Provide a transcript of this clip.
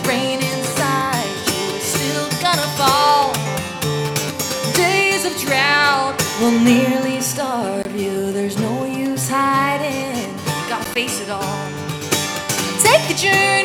rain inside you is still gonna fall. Days of drought will nearly starve you. There's no use hiding, gotta face it all. Take the journey